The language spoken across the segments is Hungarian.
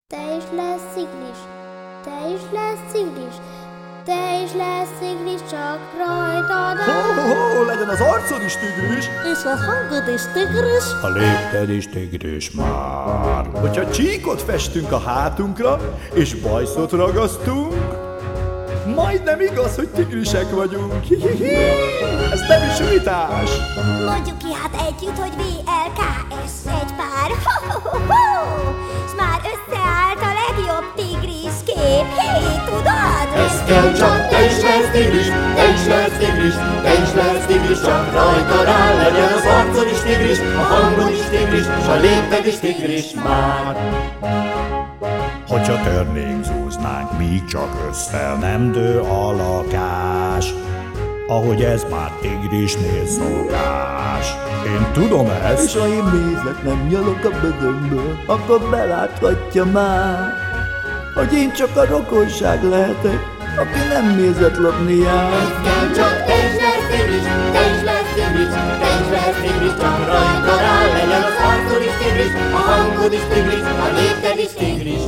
Te is lesz sziglis, te is lesz sziglis, te is lesz sziglis, csak rajtad Ho, legyen az arcod is tigris, és a hangod is tigris, a lépted is tigris már. hogyha csíkot festünk a hátunkra, és bajszot ragasztunk, majdnem igaz, hogy tigrisek vagyunk. Hihihi, ez nem is vitás. Mondjuk ki hát együtt, hogy VLKS egy pár. S már összeállt a legjobb tigris kép. Hé, tudod? Ez kell csak, te is lesz tigris, te is lesz tigris, te is lesz tigris, csak rajta rá legyen az arcod is tigris, a hangod is tigris, s a lépted is tigris már. Hogyha törnénk, zúznánk, míg csak össze nem dő a lakás, ahogy ez már tigrisnél szokás. Én tudom ezt. És ha én mézlet nem nyalok a bödömből, akkor beláthatja már, hogy én csak a rokonság lehetek, aki nem mézet lopni jár. Ez kell csak, te is lesz tigris, te is lesz tigris, te is lesz tigris, csak rajta rá legyen az arcod is tigris, a hangod is tigris, a lépted is tigris.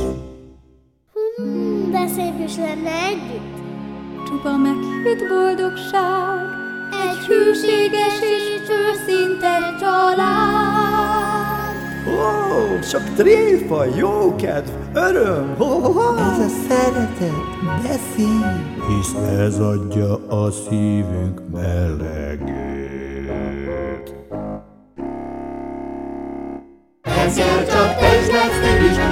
de szép is lenne együtt. Csupa meghitt boldogság, Egy hűséges és őszinte család. Ó, sok tréfa, jókedv, öröm. Ez a szeretet beszél. Hisz ez adja a szívünk melegét. Ez kell csak, te is lesz tigris,